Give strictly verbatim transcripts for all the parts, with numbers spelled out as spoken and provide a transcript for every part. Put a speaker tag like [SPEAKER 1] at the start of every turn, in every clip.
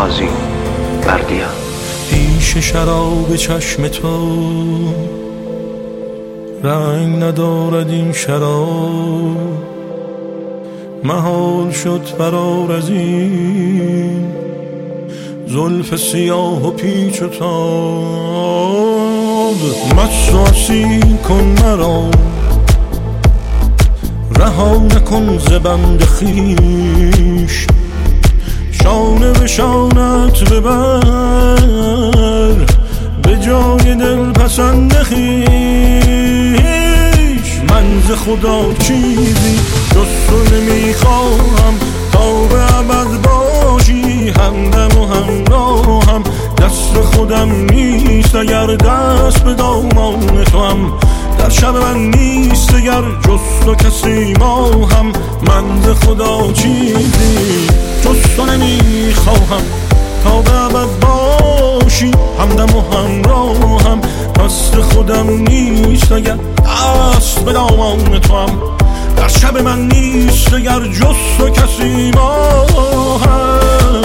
[SPEAKER 1] قاضی بردیا.
[SPEAKER 2] پیش شراب چشم تو رنگ ندارد این شراب، محال شد فرار از این زلف سیاه و پیچ و تاب. مسواسی کن مرا، رها نکن ز بند خویش، شانه به شانت ببر به جای دل پسند خویش. من ز خدا چیزی جز تو نمیخواهم، تا به ابد باشی همدم و همراهم. دست خودم نیست اگر دست به دامان تو هم، در شب من نیست اگر جز تو کسی ماهم. من ز خدا چیزی جز تو نمیخواهم، تا به ابد باشی همدم و همراهم. دست خودم نیست اگر دست به دامان تو هم، در شب من نیست اگر جز تو کسی ماهم.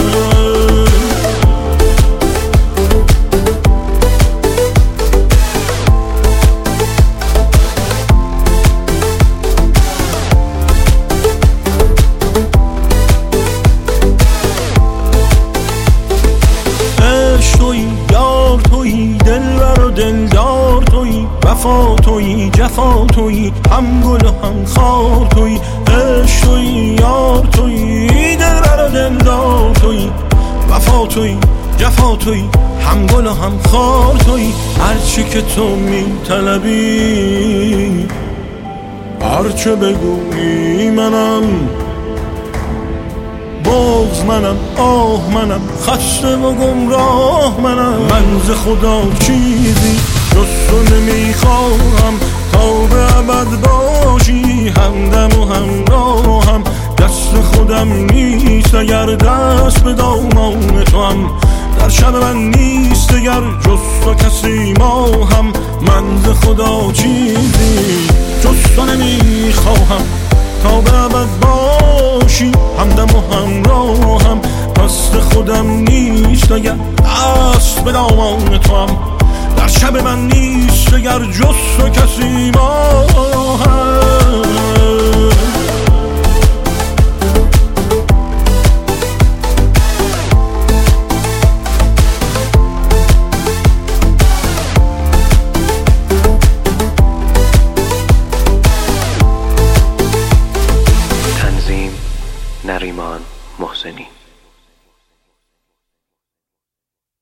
[SPEAKER 2] دلدار تویی، وفا تویی، جفا تویی، هم گل و هم خار تویی. عشق تویی، یار تویی، دلبر و دلدار تویی، وفا تویی، جفا تویی، هم گل و هم خار تویی. هرچی که تو میطلبی، هرچه بگویی منم. بغض منم، آه منم، خسته و گمراه منم. من ز خدا چیزی جز تو نمیخواهم، تا به ابد باشی همدم و همراهم. دست خودم نیست اگر دست به دامان تو هم، در شب من نیست اگر جز تو کسی ماهم. من ز خدا چیزی جز تو نمیخواهم، تا به ابد باشی همدم و همراهم. دست خودم نیست اگر دست به دامان تو هم، در شب من نیست اگر جز تو کسی ماهم.
[SPEAKER 1] نریمان محسنی.